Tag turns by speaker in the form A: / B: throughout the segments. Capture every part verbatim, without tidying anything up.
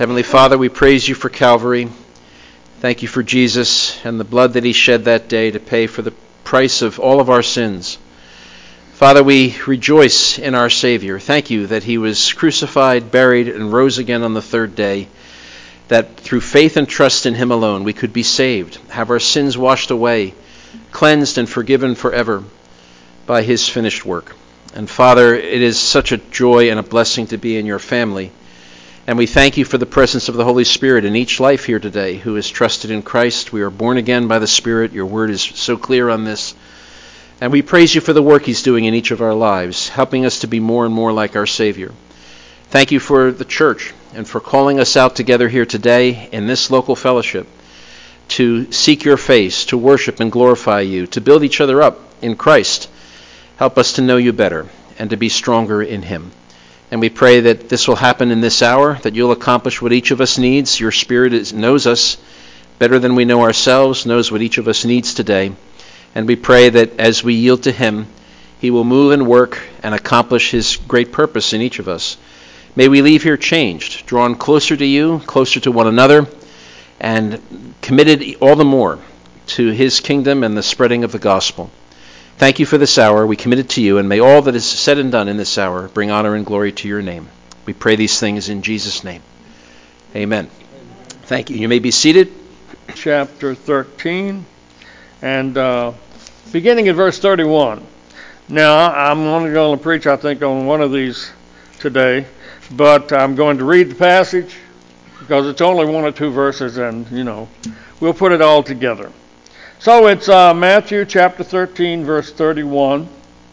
A: Heavenly Father, we praise you for Calvary. Thank you for Jesus and the blood that he shed that day to pay for the price of all of our sins. Father, we rejoice in our Savior. Thank you that he was crucified, buried, and rose again on the third day, that through faith and trust in him alone we could be saved, have our sins washed away, cleansed and forgiven forever by his finished work. And Father, it is such a joy and a blessing to be in your family. And we thank you for the presence of the Holy Spirit in each life here today who is trusted in Christ. We are born again by the Spirit. Your word is so clear on this. And we praise you for the work he's doing in each of our lives, helping us to be more and more like our Savior. Thank you for the church and for calling us out together here today in this local fellowship to seek your face, to worship and glorify you, to build each other up in Christ. Help us to know you better and to be stronger in him. And we pray that this will happen in this hour, that you'll accomplish what each of us needs. Your Spirit is, knows us better than we know ourselves, knows what each of us needs today. And we pray that as we yield to him, he will move and work and accomplish his great purpose in each of us. May we leave here changed, drawn closer to you, closer to one another, and committed all the more to his kingdom and the spreading of the gospel. Thank you for this hour. We commit it to you, and may all that is said and done in this hour bring honor and glory to your name. We pray these things in Jesus' name. Amen. Thank you. You may be seated.
B: Chapter thirteen, and uh, beginning at verse thirty-one. Now, I'm only going to preach, I think, on one of these today, but I'm going to read the passage because it's only one or two verses, and, you know, we'll put it all together. So it's uh, Matthew chapter thirteen, verse thirty-one.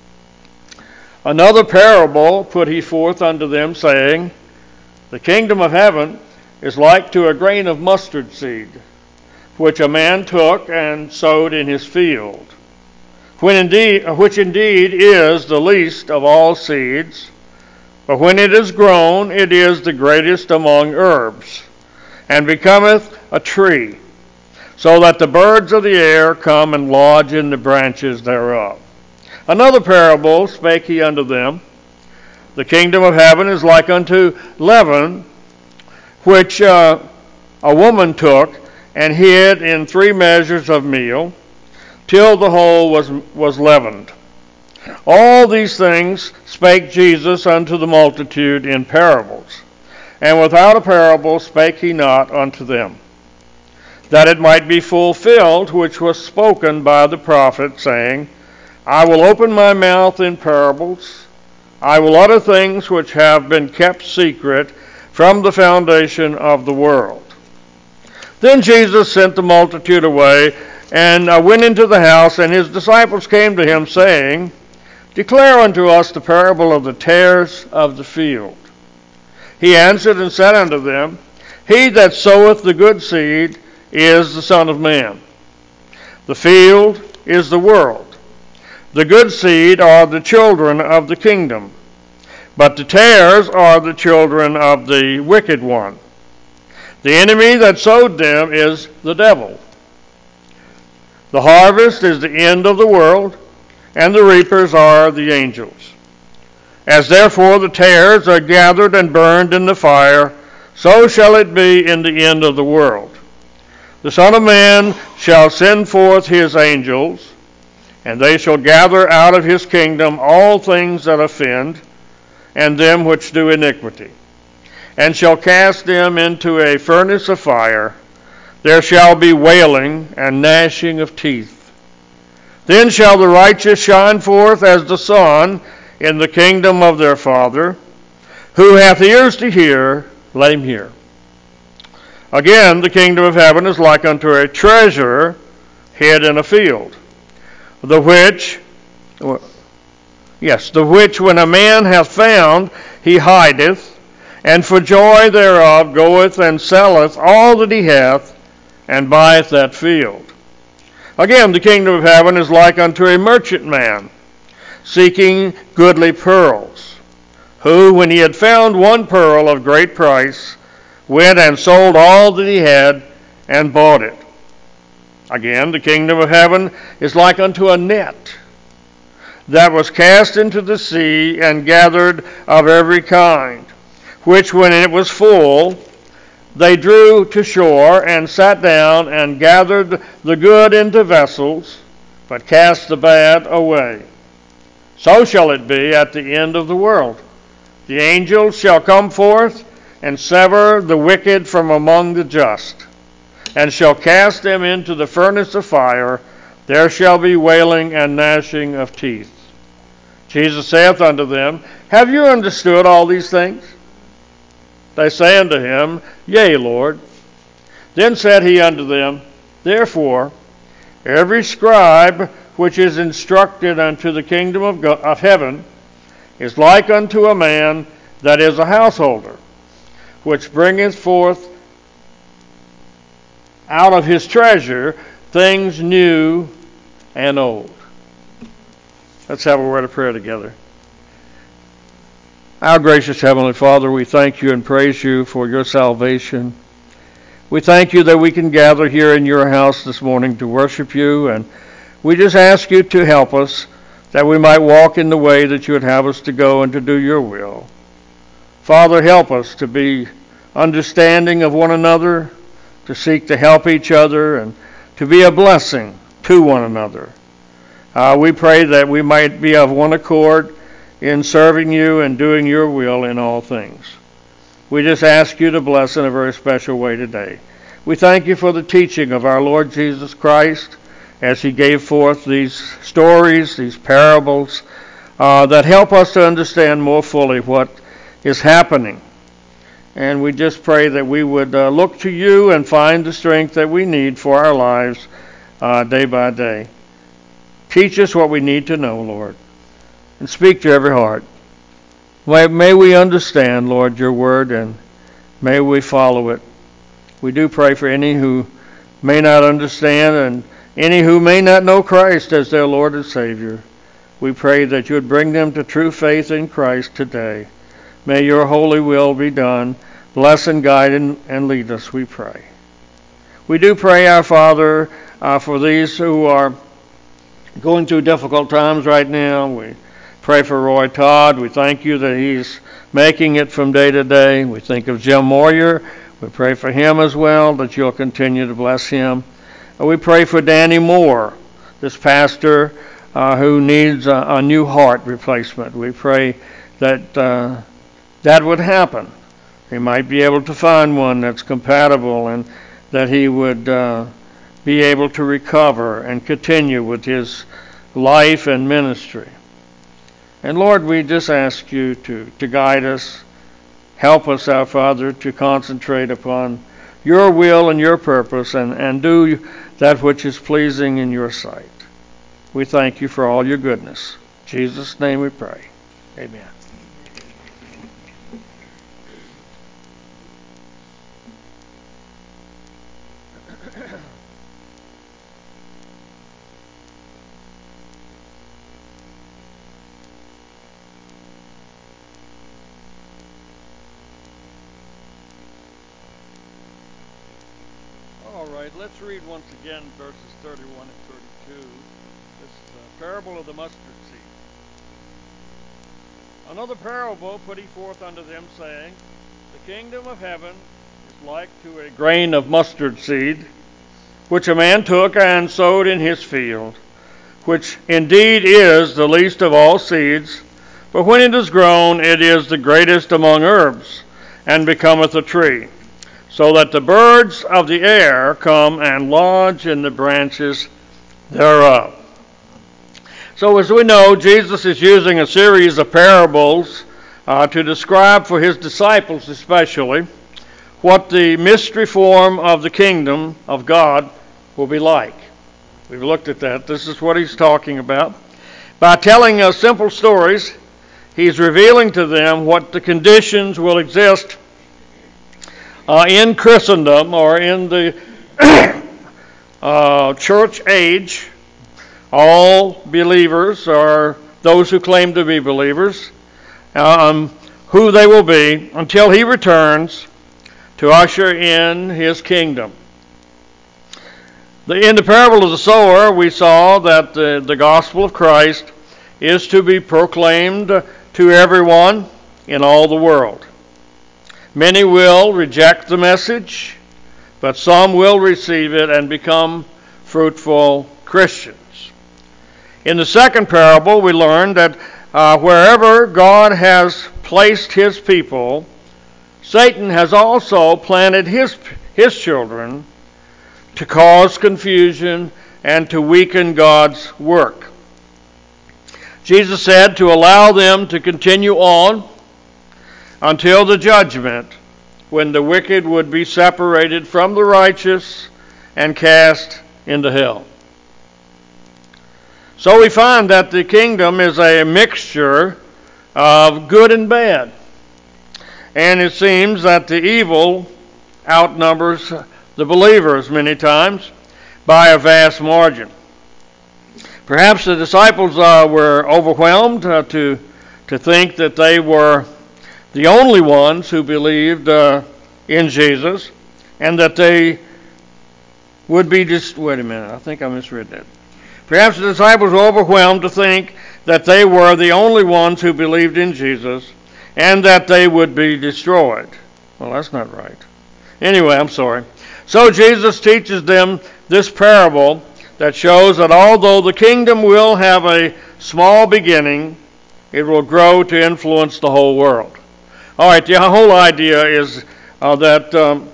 B: Another parable put he forth unto them, saying, The kingdom of heaven is like to a grain of mustard seed, which a man took and sowed in his field, when indeed, which indeed is the least of all seeds, but when it is grown, it is the greatest among herbs, and becometh a tree, so that the birds of the air come and lodge in the branches thereof. Another parable spake he unto them, The kingdom of heaven is like unto leaven, which uh, a woman took and hid in three measures of meal, till the whole was, was leavened. All these things spake Jesus unto the multitude in parables, and without a parable spake he not unto them, that it might be fulfilled which was spoken by the prophet, saying, I will open my mouth in parables, I will utter things which have been kept secret from the foundation of the world. Then Jesus sent the multitude away, and uh, went into the house, and his disciples came to him, saying, Declare unto us the parable of the tares of the field. He answered and said unto them, He that soweth the good seed is the Son of Man. The field is the world. The good seed are the children of the kingdom, but the tares are the children of the wicked one. The enemy that sowed them is the devil. The harvest is the end of the world, and the reapers are the angels. As therefore the tares are gathered and burned in the fire, so shall it be in the end of the world. The Son of Man shall send forth his angels, and they shall gather out of his kingdom all things that offend, and them which do iniquity, and shall cast them into a furnace of fire. There shall be wailing and gnashing of teeth. Then shall the righteous shine forth as the sun in the kingdom of their Father. Who hath ears to hear, let him hear. Again, the kingdom of heaven is like unto a treasure hid in a field, the which, yes, the which when a man hath found, he hideth, and for joy thereof goeth and selleth all that he hath, and buyeth that field. Again, the kingdom of heaven is like unto a merchant man, seeking goodly pearls, who, when he had found one pearl of great price, went and sold all that he had, and bought it. Again, the kingdom of heaven is like unto a net that was cast into the sea, and gathered of every kind, which when it was full, they drew to shore and sat down and gathered the good into vessels, but cast the bad away. So shall it be at the end of the world. The angels shall come forth and sever the wicked from among the just, and shall cast them into the furnace of fire. There shall be wailing and gnashing of teeth. Jesus saith unto them, Have you understood all these things? They say unto him, Yea, Lord. Then said he unto them, Therefore, every scribe which is instructed unto the kingdom of, God, of heaven is like unto a man that is a householder, which bringeth forth out of his treasure things new and old. Let's have a word of prayer together. Our gracious Heavenly Father, we thank you and praise you for your salvation. We thank you that we can gather here in your house this morning to worship you, and we just ask you to help us that we might walk in the way that you would have us to go and to do your will. Father, help us to be understanding of one another, to seek to help each other, and to be a blessing to one another. Uh, we pray that we might be of one accord in serving you and doing your will in all things. We just ask you to bless in a very special way today. We thank you for the teaching of our Lord Jesus Christ as he gave forth these stories, these parables, uh, that help us to understand more fully what is happening. And we just pray that we would uh, look to you and find the strength that we need for our lives uh, day by day. Teach us what we need to know, Lord, and speak to every heart. May we understand, Lord, your word, and may we follow it. We do pray for any who may not understand and any who may not know Christ as their Lord and Savior. We pray that you would bring them to true faith in Christ today. May your holy will be done. Bless and guide and, and lead us, we pray. We do pray, our Father, uh, for these who are going through difficult times right now. We pray for Roy Todd. We thank you that he's making it from day to day. We think of Jim Moyer. We pray for him as well, that you'll continue to bless him. And we pray for Danny Moore, this pastor uh, who needs a, a new heart replacement. We pray that uh, that would happen. He might be able to find one that's compatible, and that he would uh, be able to recover and continue with his life and ministry. And Lord, we just ask you to, to guide us. Help us, our Father, to concentrate upon your will and your purpose, and, and do that which is pleasing in your sight. We thank you for all your goodness. In Jesus' name we pray. Amen. All right, let's read once again verses thirty-one and thirty-two. This is a parable of the mustard seed. Another parable put he forth unto them, saying, The kingdom of heaven is like to a grain of mustard seed, which a man took and sowed in his field, which indeed is the least of all seeds, but when it is grown, it is the greatest among herbs, and becometh a tree, so that the birds of the air come and lodge in the branches thereof. So as we know, Jesus is using a series of parables uh, to describe for his disciples especially what the mystery form of the kingdom of God will be like. We've looked at that. This is what he's talking about. By telling us simple stories, he's revealing to them what the conditions will exist Uh, in Christendom, or in the uh, church age. All believers, or those who claim to be believers, um, who they will be until he returns to usher in his kingdom. The, in the parable of the sower, we saw that the, the gospel of Christ is to be proclaimed to everyone in all the world. Many will reject the message, but some will receive it and become fruitful Christians. In the second parable, we learn that uh, wherever God has placed his people, Satan has also planted his, his children to cause confusion and to weaken God's work. Jesus said to allow them to continue on until the judgment, when the wicked would be separated from the righteous and cast into hell. So we find that the kingdom is a mixture of good and bad. And it seems that the evil outnumbers the believers many times by a vast margin. Perhaps the disciples uh, were overwhelmed uh, to, to think that they were the only ones who believed uh, in Jesus, and that they would be just, wait a minute, I think I misread that. Perhaps the disciples were overwhelmed to think that they were the only ones who believed in Jesus, and that they would be destroyed. Well, that's not right. Anyway, I'm sorry. So Jesus teaches them this parable that shows that although the kingdom will have a small beginning, it will grow to influence the whole world. All right, the whole idea is uh, that um,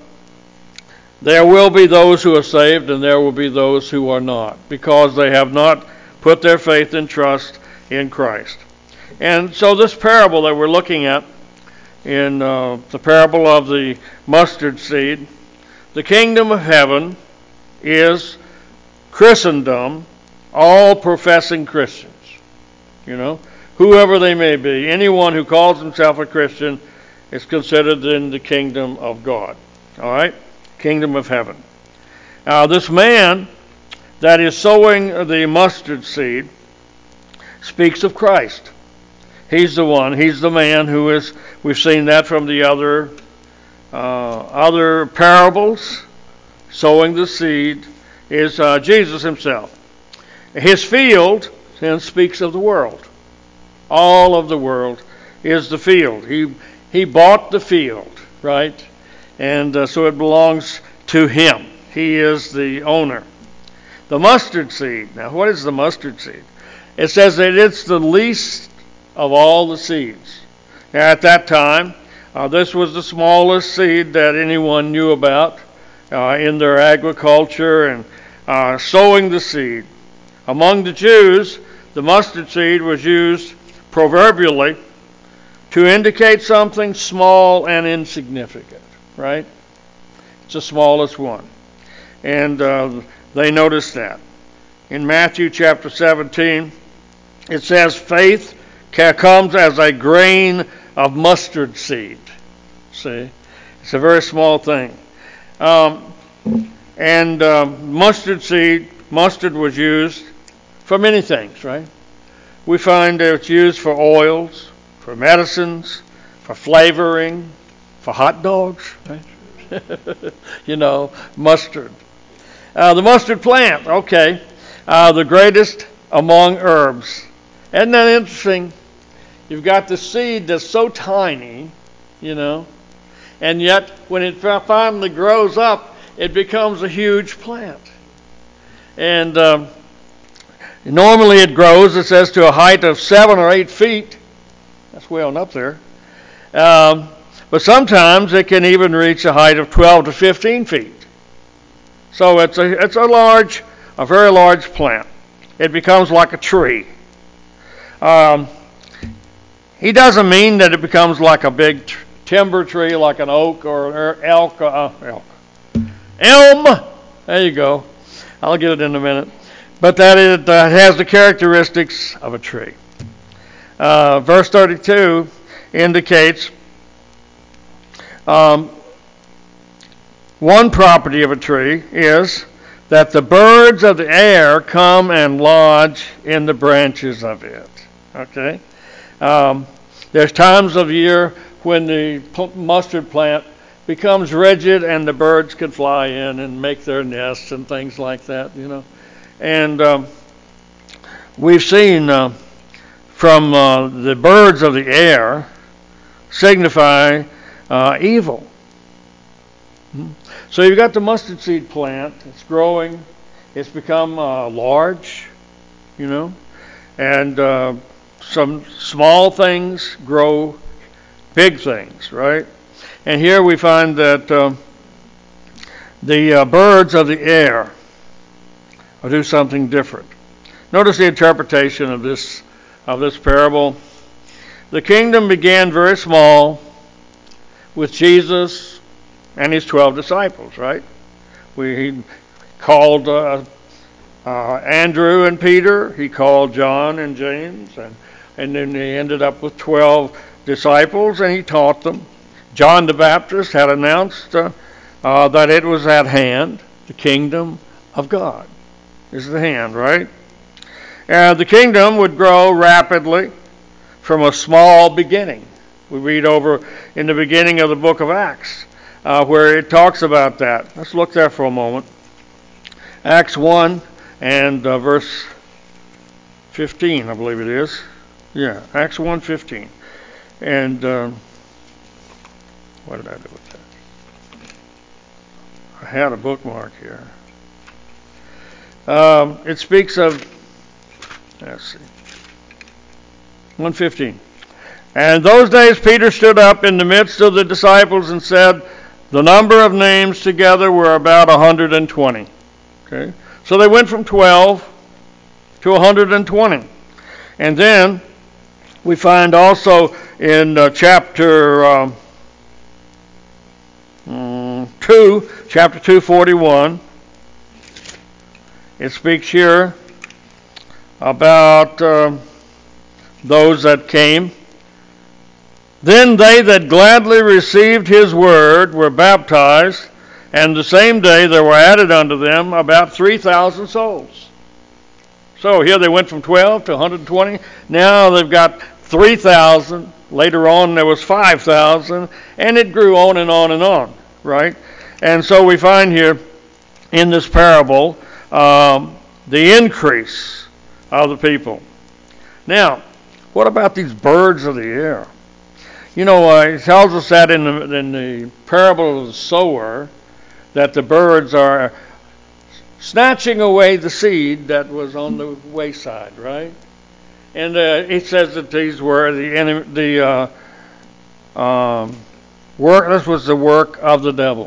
B: there will be those who are saved and there will be those who are not, because they have not put their faith and trust in Christ. And so this parable that we're looking at, in uh, the parable of the mustard seed, the kingdom of heaven is Christendom, all professing Christians. You know, whoever they may be, anyone who calls himself a Christian is considered in the kingdom of God. All right? Kingdom of heaven. Now, this man that is sowing the mustard seed speaks of Christ. He's the one. He's the man who is, we've seen that from the other uh, other parables. Sowing the seed is uh, Jesus himself. His field then speaks of the world. All of the world is the field. He he bought the field, right? And uh, so it belongs to him. He is the owner. The mustard seed. Now, what is the mustard seed? It says that it's the least of all the seeds. Now, at that time, uh, this was the smallest seed that anyone knew about uh, in their agriculture and uh, sowing the seed. Among the Jews, the mustard seed was used proverbially to indicate something small and insignificant, right? It's the smallest one. And uh, they noticed that. In Matthew chapter seventeen, it says faith comes as a grain of mustard seed. See? It's a very small thing. Um, and um, mustard seed, mustard was used for many things, right? We find that it's used for oils, for medicines, for flavoring, for hot dogs, right? You know, mustard. Uh, the mustard plant, okay. Uh, the greatest among herbs. Isn't that interesting? You've got the seed that's so tiny, you know, and yet when it finally grows up, it becomes a huge plant. And um, normally it grows, it says, to a height of seven or eight feet. That's way on up there. Um, but sometimes it can even reach a height of twelve to fifteen feet. So it's a it's a large, a very large plant. It becomes like a tree. Um, he doesn't mean that it becomes like a big t- timber tree, like an oak or an elk, uh, elk. Elm. There you go. I'll get it in a minute. But that it uh, has the characteristics of a tree. Uh, verse thirty-two indicates um, one property of a tree is that the birds of the air come and lodge in the branches of it. Okay? Um, there's times of year when the mustard plant becomes rigid and the birds can fly in and make their nests and things like that, you know. And um, we've seen uh, from uh, the birds of the air signify uh, evil. So you've got the mustard seed plant. It's growing. It's become uh, large, you know, and uh, some small things grow big things, right? And here we find that uh, the uh, birds of the air will do something different. Notice the interpretation of this of this parable. The kingdom began very small with Jesus and his twelve disciples, right? We he called uh, uh, Andrew and Peter. He called John and James, and and then he ended up with twelve disciples, and he taught them. John the Baptist had announced uh, uh, that it was at hand. The kingdom of God is the hand, right? And the kingdom would grow rapidly from a small beginning. We read over in the beginning of the book of Acts uh, where it talks about that. Let's look there for a moment. Acts one and uh, verse fifteen, I believe it is. Yeah, Acts one fifteen. And um, what did I do with that? I had a bookmark here. Um, it speaks of, let's see, one fifteen. And those days Peter stood up in the midst of the disciples and said, the number of names together were about one hundred twenty. Okay, so they went from twelve to one hundred twenty. And then we find also in uh, chapter um, um, two, chapter two, forty-one, it speaks here about uh, those that came. Then they that gladly received his word were baptized, and the same day there were added unto them about three thousand souls. So here they went from twelve to one hundred twenty. Now they've got three thousand. Later on there was five thousand, and it grew on and on and on, right? And so we find here in this parable um, the increase of the people. Now, what about these birds of the air? You know, uh, it tells us that in the, in the parable of the sower, that the birds are snatching away the seed that was on the wayside, right? And uh, it says that these were the enemy, the uh, um, work. This was the work of the devil.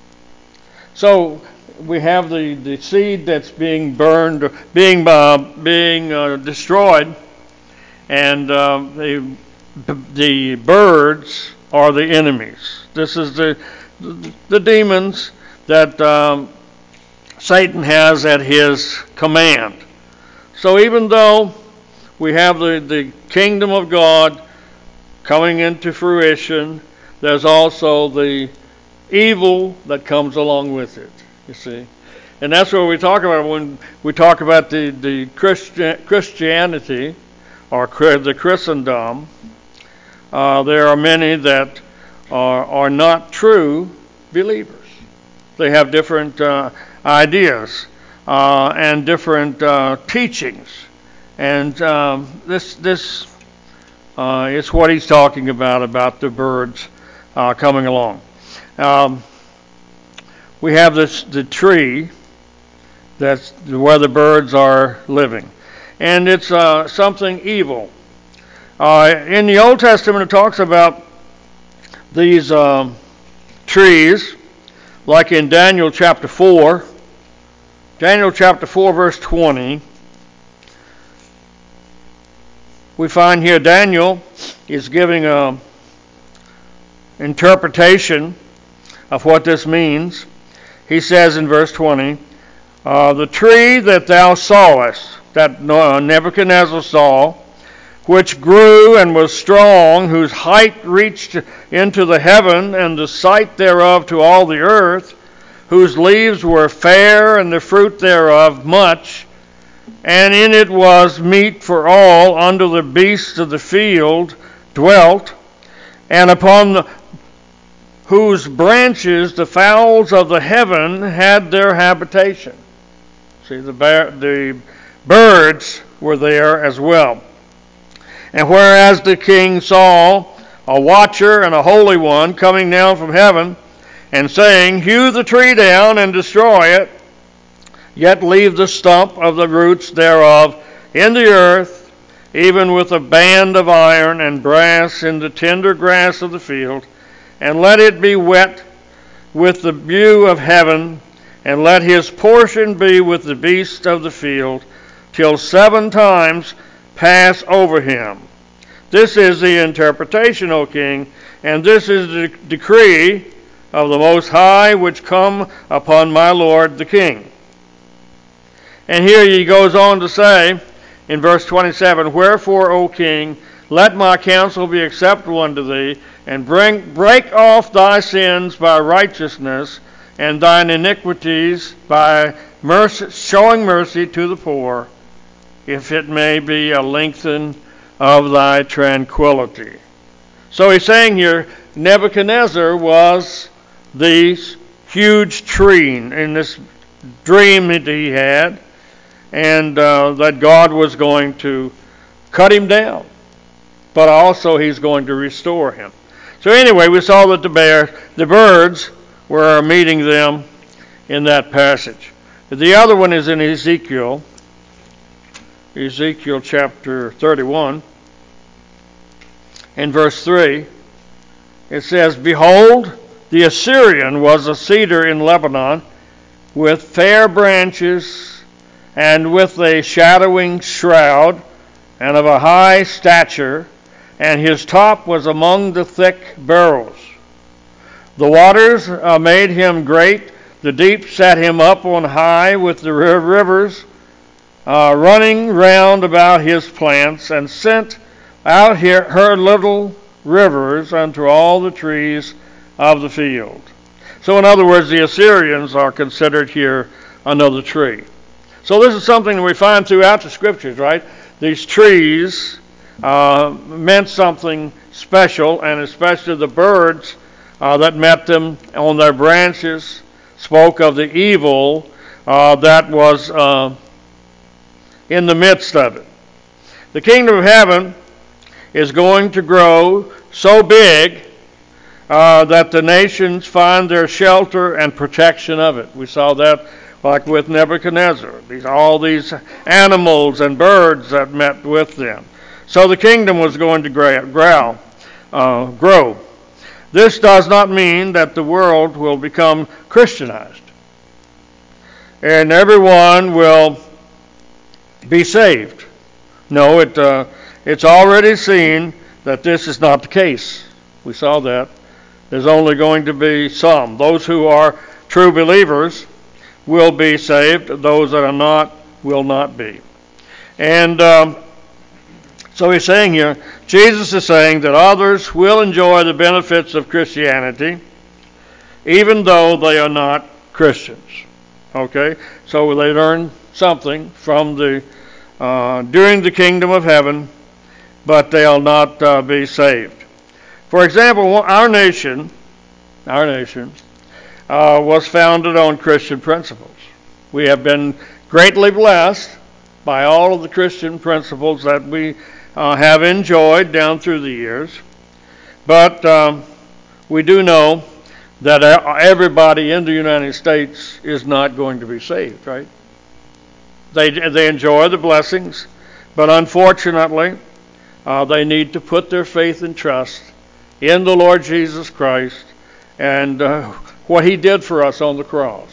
B: So we have the, the seed that's being burned, being uh, being uh, destroyed, and uh, the the birds are the enemies. This is the the, the demons that um, Satan has at his command. So even though we have the, the kingdom of God coming into fruition, there's also the evil that comes along with it, you see. And that's what we talk about when we talk about the, the Christi- Christianity or the Christendom. Uh, there are many that are, are not true believers. They have different uh, ideas uh, and different uh, teachings. And um, this this uh, is what he's talking about, about the birds uh, coming along. Um, we have this the tree that's where the birds are living. And it's uh, something evil. Uh, in the Old Testament, it talks about these um, trees, like in Daniel chapter four. Daniel chapter four, verse twenty. We find here Daniel is giving an interpretation of what this means. He says in verse twenty, uh, the tree that thou sawest, that Nebuchadnezzar saw, which grew and was strong, whose height reached into the heaven, and the sight thereof to all the earth, whose leaves were fair, and the fruit thereof much, and in it was meat for all, under the beasts of the field dwelt, and upon the, whose branches the fowls of the heaven had their habitation. See, the, the birds were there as well. And whereas the king saw a watcher and a holy one, coming down from heaven, and saying, Hew the tree down and destroy it, yet leave the stump of the roots thereof in the earth, even with a band of iron and brass in the tender grass of the field, and let it be wet with the dew of heaven, and let his portion be with the beasts of the field, till seven times pass over him. This is the interpretation, O king, and this is the decree of the Most High which come upon my lord the king. And here he goes on to say, in verse twenty-seven, Wherefore, O king, let my counsel be acceptable unto thee, and bring break off thy sins by righteousness, and thine iniquities by mercy, showing mercy to the poor, if it may be a lengthen of thy tranquility. So he's saying here, Nebuchadnezzar was the huge tree in this dream that he had, and uh, that God was going to cut him down, but also he's going to restore him. So anyway, we saw that the bear, the birds were meeting them in that passage. The other one is in Ezekiel, Ezekiel chapter thirty-one, in verse three. It says, Behold, the Assyrian was a cedar in Lebanon, with fair branches, and with a shadowing shroud, and of a high stature, and his top was among the thick barrels. The waters uh, made him great, the deep set him up on high, with the rivers uh, running round about his plants, and sent out here her little rivers unto all the trees of the field. So in other words, the Assyrians are considered here another tree. So this is something that we find throughout the scriptures, right? These trees uh, meant something special, and especially the birds uh, that met them on their branches spoke of the evil uh, that was uh, in the midst of it. The kingdom of heaven is going to grow so big uh, that the nations find their shelter and protection of it. We saw that like with Nebuchadnezzar. These all these animals and birds that met with them. So the kingdom was going to grow. Uh, grow. This does not mean that the world will become Christianized, and everyone will be saved. No, it uh, it's already seen that this is not the case. We saw that. There's only going to be some. Those who are true believers will be saved. Those that are not will not be. And um, so he's saying here, Jesus is saying that others will enjoy the benefits of Christianity even though they are not Christians. Okay? So they learn something from the uh, during the kingdom of heaven, but they'll not uh, be saved. For example, our nation, our nation, uh, was founded on Christian principles. We have been greatly blessed by all of the Christian principles that we uh, have enjoyed down through the years. But um, we do know that everybody in the United States is not going to be saved, right? They they enjoy the blessings, but unfortunately, uh, they need to put their faith and trust in the Lord Jesus Christ and uh, what He did for us on the cross,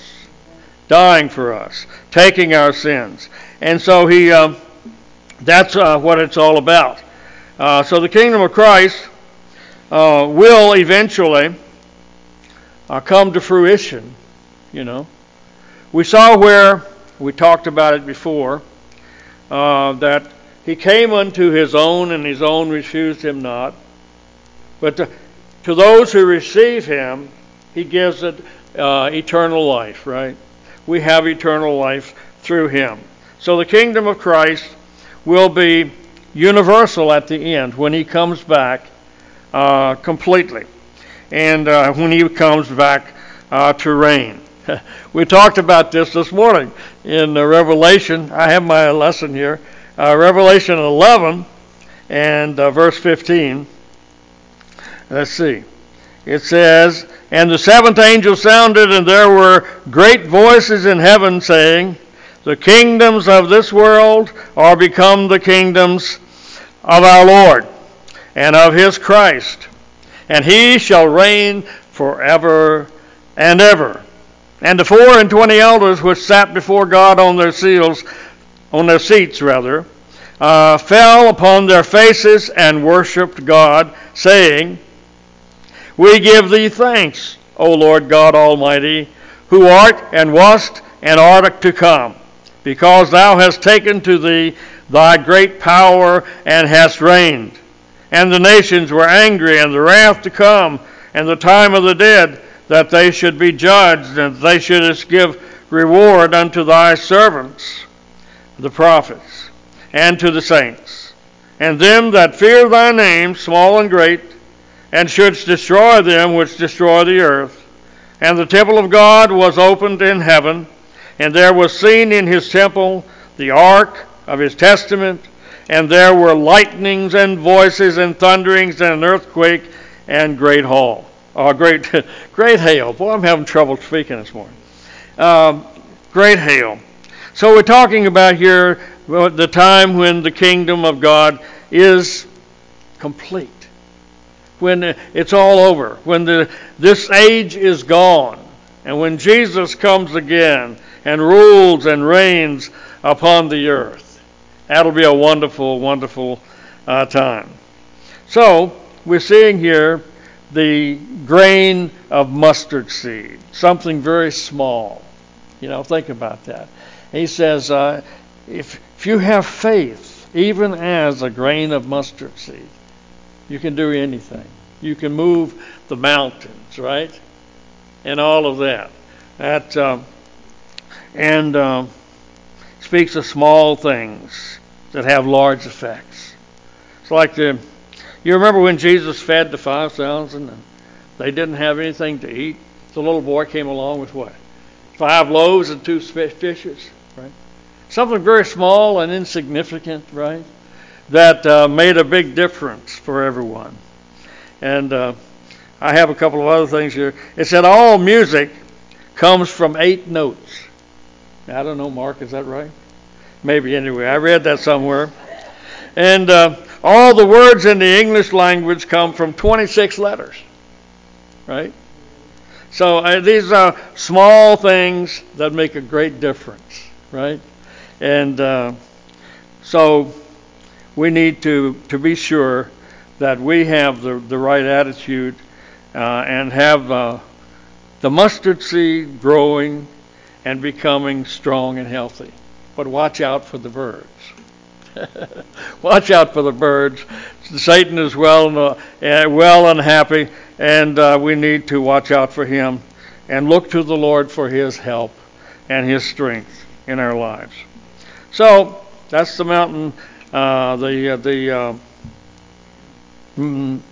B: dying for us, taking our sins. And so He, uh, that's uh, what it's all about. Uh, so the kingdom of Christ uh, will eventually uh, come to fruition, you know. We saw where, we talked about it before, uh, that He came unto His own, and His own refused Him not. But to, to those who receive Him, He gives it uh, eternal life, right? We have eternal life through Him. So the kingdom of Christ will be universal at the end when He comes back uh, completely. And uh, when He comes back uh, to reign. We talked about this this morning in uh, Revelation. I have my lesson here. Uh, Revelation eleven and uh, verse fifteen. Let's see. It says, "And the seventh angel sounded, and there were great voices in heaven saying, the kingdoms of this world are become the kingdoms of our Lord and of his Christ, and he shall reign forever and ever. And the four and twenty elders which sat before God on their seals, on their seats rather, uh, fell upon their faces and worshipped God, saying, We give thee thanks, O Lord God Almighty, who art and wast and art to come, because thou hast taken to thee thy great power and hast reigned. And the nations were angry, and the wrath to come, and the time of the dead, that they should be judged, and they shouldest give reward unto thy servants, the prophets, and to the saints, and them that fear thy name, small and great, and shouldst destroy them which destroy the earth. And the temple of God was opened in heaven, and there was seen in his temple the ark of his testament, and there were lightnings and voices and thunderings and an earthquake and great hail. Oh, great, great hail. Boy, I'm having trouble speaking this morning. Um, great hail. So we're talking about here the time when the kingdom of God is complete, when it's all over, when the, this age is gone, and when Jesus comes again and rules and reigns upon the earth. That'll be a wonderful, wonderful uh, time. So, we're seeing here the grain of mustard seed, something very small. You know, think about that. He says, uh, if, if you have faith, even as a grain of mustard seed, you can do anything. You can move the mountains, right? And all of that. That um, and um, speaks of small things that have large effects. It's like the, you remember when Jesus fed the five thousand and they didn't have anything to eat? The little boy came along with what? Five loaves and two fishes, right? Something very small and insignificant, right? That uh, made a big difference for everyone. And uh, I have a couple of other things here. It said all music comes from eight notes. Now, I don't know, Mark, is that right? Maybe anyway. I read that somewhere. And uh, all the words in the English language come from twenty-six letters, right? So uh, these are small things that make a great difference, right? And uh, so we need to, to be sure that we have the, the right attitude uh, and have uh, the mustard seed growing and becoming strong and healthy. But watch out for the birds. Watch out for the birds. Satan is well, uh, well and happy, and uh, we need to watch out for him and look to the Lord for his help and his strength in our lives. So that's the mountain. Uh, the uh, the uh, mm,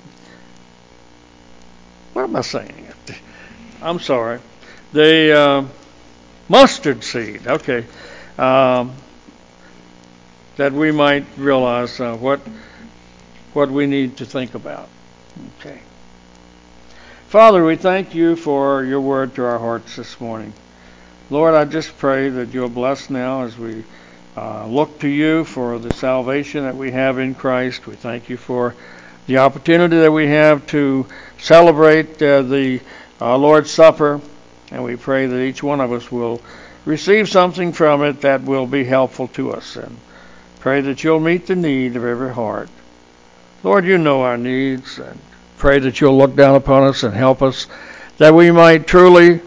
B: what am I saying? I'm sorry. The uh, mustard seed. Okay. Um, that we might realize uh, what what we need to think about. Okay. Father, we thank you for your word to our hearts this morning. Lord, I just pray that you'll bless now as we uh, look to you for the salvation that we have in Christ. We thank you for the opportunity that we have to celebrate uh, the uh, Lord's Supper, and we pray that each one of us will receive something from it that will be helpful to us, and pray that you'll meet the need of every heart. Lord, you know our needs, and pray that you'll look down upon us and help us, that we might truly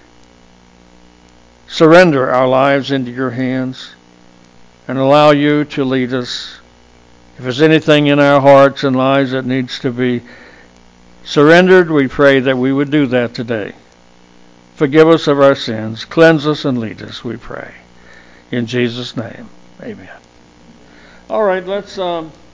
B: surrender our lives into your hands and allow you to lead us. If there's anything in our hearts and lives that needs to be surrendered, we pray that we would do that today. Forgive us of our sins. Cleanse us and lead us, we pray. In Jesus' name, amen. All right, let's... Um